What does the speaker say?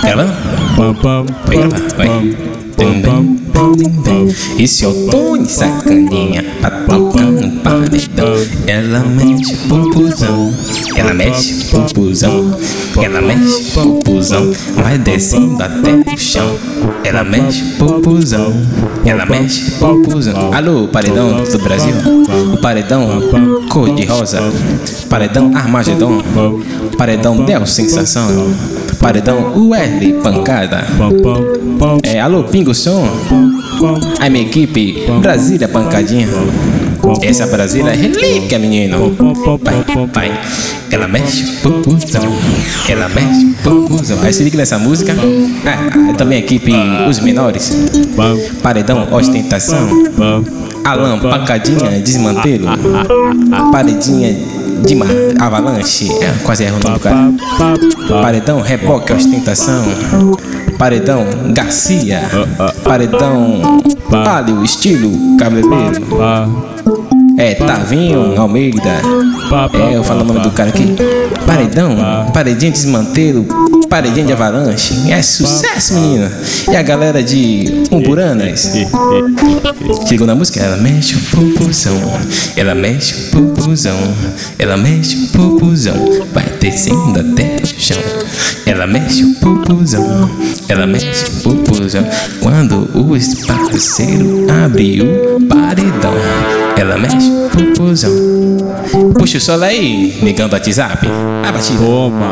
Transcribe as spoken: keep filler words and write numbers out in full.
Ela vai, vai. Esse é o Tony Sacaninha, patucando paredão. Ela mexe popuzão, ela mexe popuzão, ela mexe popuzão, vai descendo até o chão. Ela mexe popuzão, ela mexe popuzão. Alô, paredão do Brasil, o paredão cor de rosa, paredão Armagedon, paredão Del Sensação, paredão U L Pancada. É, alô, Pingo Som, a minha equipe Brasília Pancadinha. Essa Brasília é relíquia, menino. Vai, vai. Ela mexe popuzão, ela mexe popuzão. Aí se liga nessa música. Ah, também a equipe Os Menores, paredão Ostentação, Alan Pancadinha Desmantelo, paredinha de mar, Avalanche, é, quase erro o nome do cara. Paredão Reboque Ostentação, paredão Garcia, paredão Palio Estilo Cabeleireiro. É, Tavinho Almeida. É, eu falo o nome do cara aqui. Paredão, paredinha Desmantelo, paredinha de Avalanche. É sucesso, menina. E a galera de Umburanas. Chegou na música? Ela mexe o popuzão, ela mexe o popuzão, ela mexe o popuzão, vai descendo até o chão. Ela mexe o popuzão, ela mexe o popuzão. Quando o parceiro abre o paredão, ela mexe o popuzão. Puxa o solo aí, negão do WhatsApp. A batida.